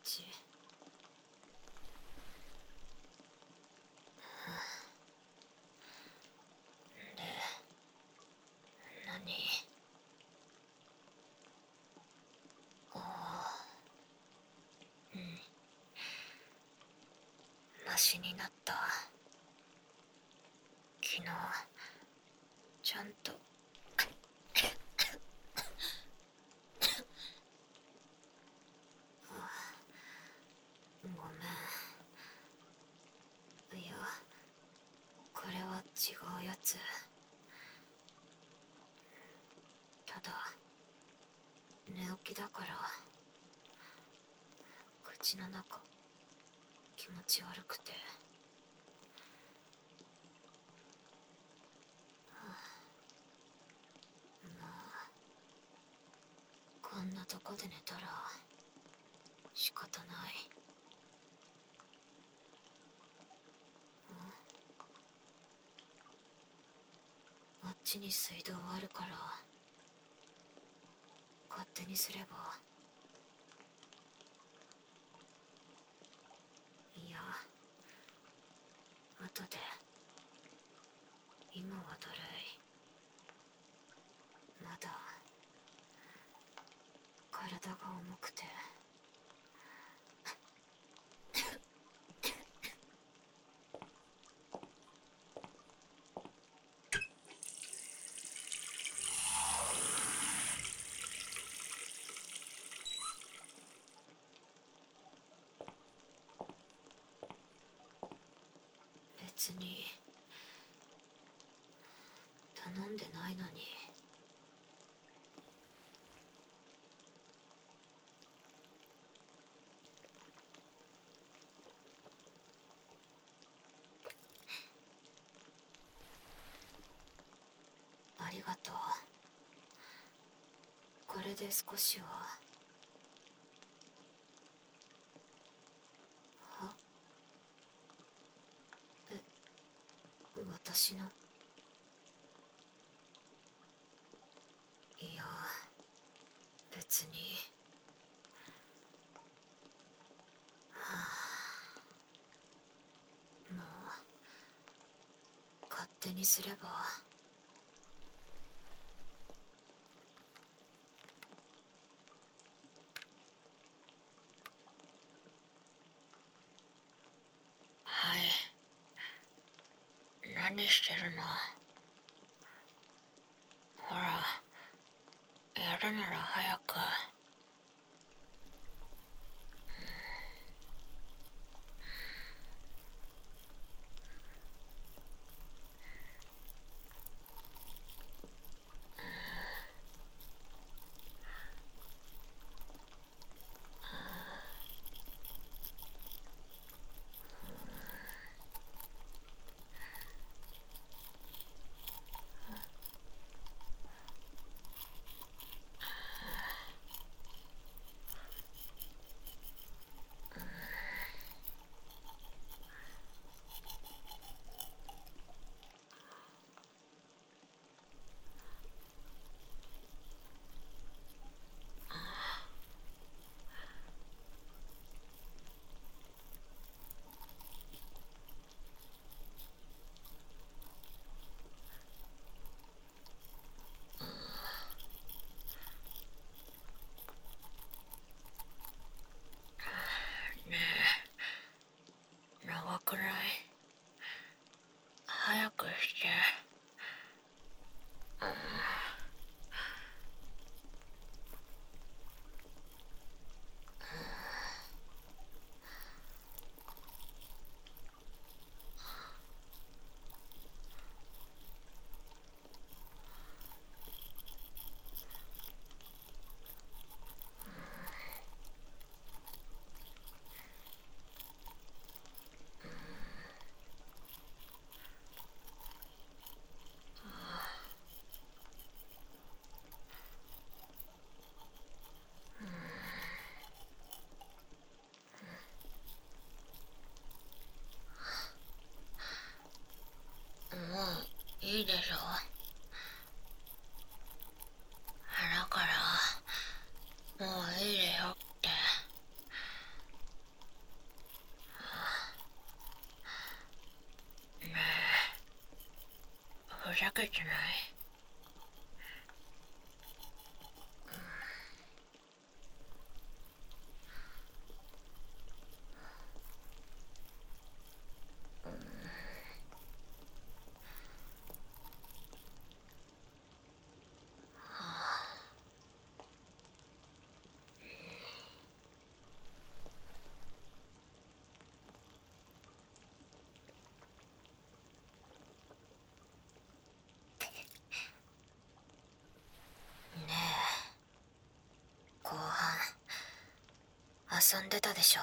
ち。で、何？ああ、うん。マシになった。昨日、ちゃんと。ごめん。いや、これは違うやつ。ただ、寝起きだから、口の中、気持ち悪くて。もう、こんなとこで寝たら、仕方ない。あっちに水道あるから、勝手にすれば。いや、後で。今はだるい。まだ体が重くて。別に頼んでないのに。ありがとう。これで少しは。あ、私の。いや、別に。もう勝手にすれば。はい。何してるの？ほら、やるなら早く。 けてない。ねえ、後半遊んでたでしょ。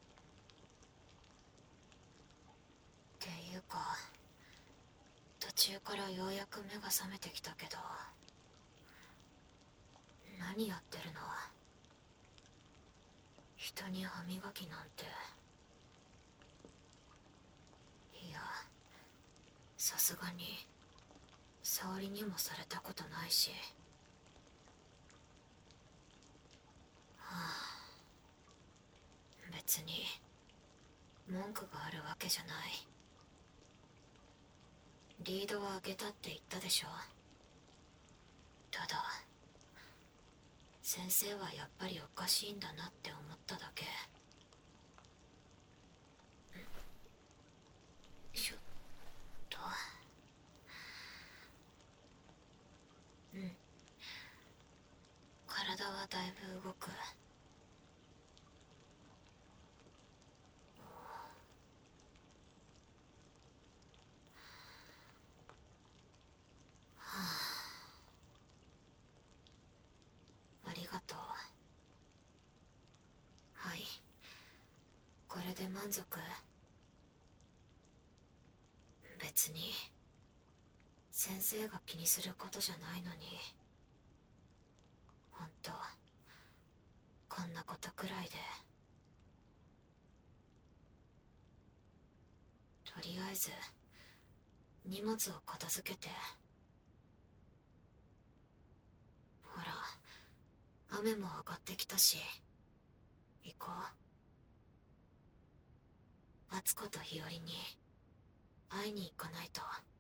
っていうか途中からようやく目が覚めてきたけど、何やってるの？人に歯磨きなんて。いや、さすがに沙織にもされたことないし。はあ、別に文句があるわけじゃない。リードは上げたって言ったでしょ。ただ先生はやっぱりおかしいんだなって思っただけ。ちょっと。うん、体はだいぶ動く。はあ、ありがとう。はい、これで満足？別に先生が気にすることじゃないのに。ほんとこんなことくらいで。とりあえず荷物を片付けて。ほら、雨も上がってきたし行こう。敦子と日和に会いに行かないと。